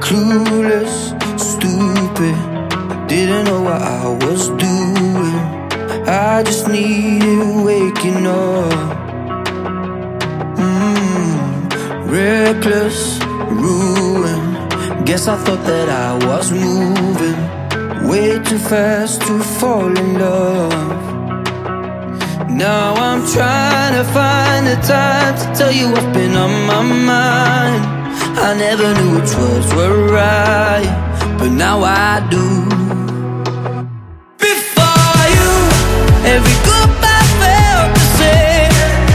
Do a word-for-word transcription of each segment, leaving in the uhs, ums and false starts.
clueless, stupid. I didn't know what I was doing. I just needed waking up. mm, Reckless, ruined. Guess I thought that I was moving way too fast to fall in love. Now I'm trying to find the time to tell you what's been on my mind. I never knew which words were right, but now I do. Before you, every goodbye felt the same.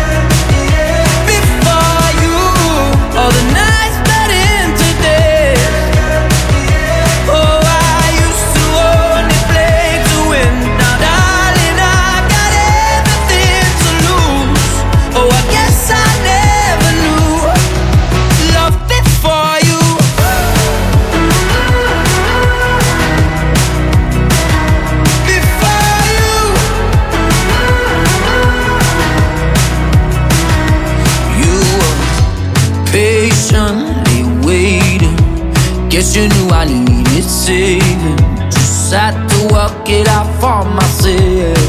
Before you, all the nights bled into days. Oh, I used to only play to win. Now darling, I got everything to lose. Oh, I guess I never knew love before you. Before you, you were patiently waiting. Guess you knew I needed saving. Just had to work it out for myself.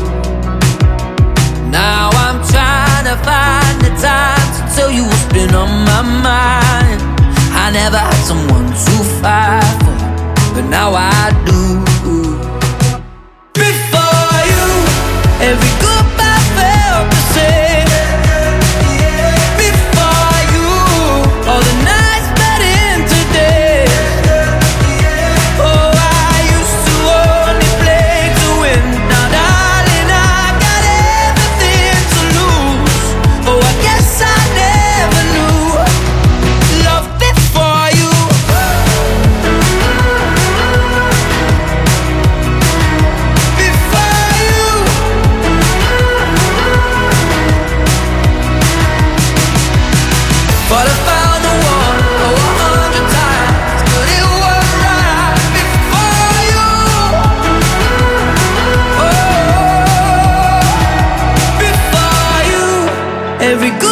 Now I'm trying to find the time to tell you what's been on my mind. I never had someone to fight for, but now I do. Before you, every goodbye felt the same. Before you, all the nights bled into days. Oh, I used to only play to win. Now darling, I got everything to lose. Oh, I guess I never knew love before you. Before you, but I found the one, oh, a hundred times, but it was right before you. Oh, before you, every